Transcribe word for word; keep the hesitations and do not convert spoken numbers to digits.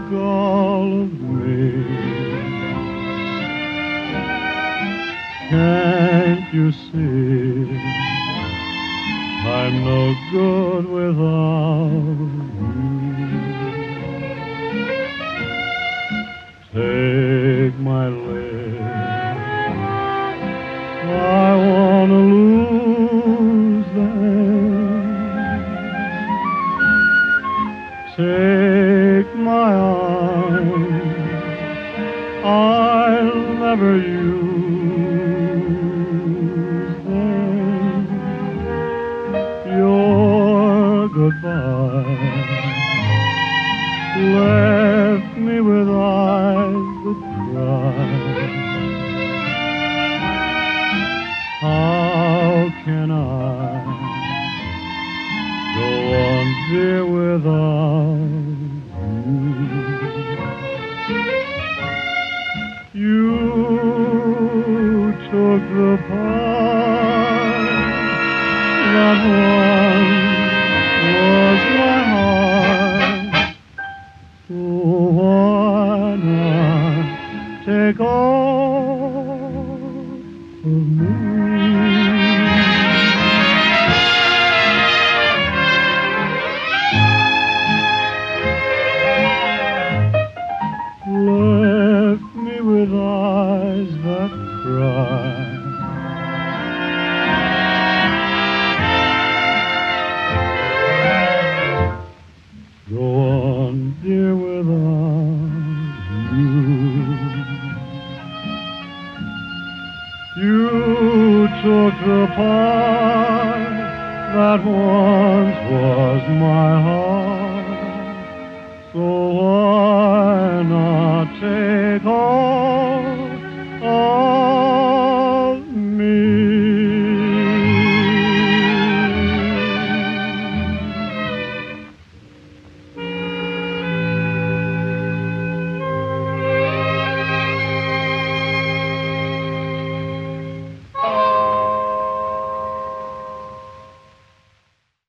all of me. Can't you see I'm no good without you? Take my lips, I wanna lose them. Take my arms, I'll never use them. Your goodbye left me with eyes that cry. How can I go on, dear, without you? You took the part that once was my heart. Oh, why not take all of me? Left me with eyes that cry. Go on, dear, without you. You took the part that once was my heart. So why not take all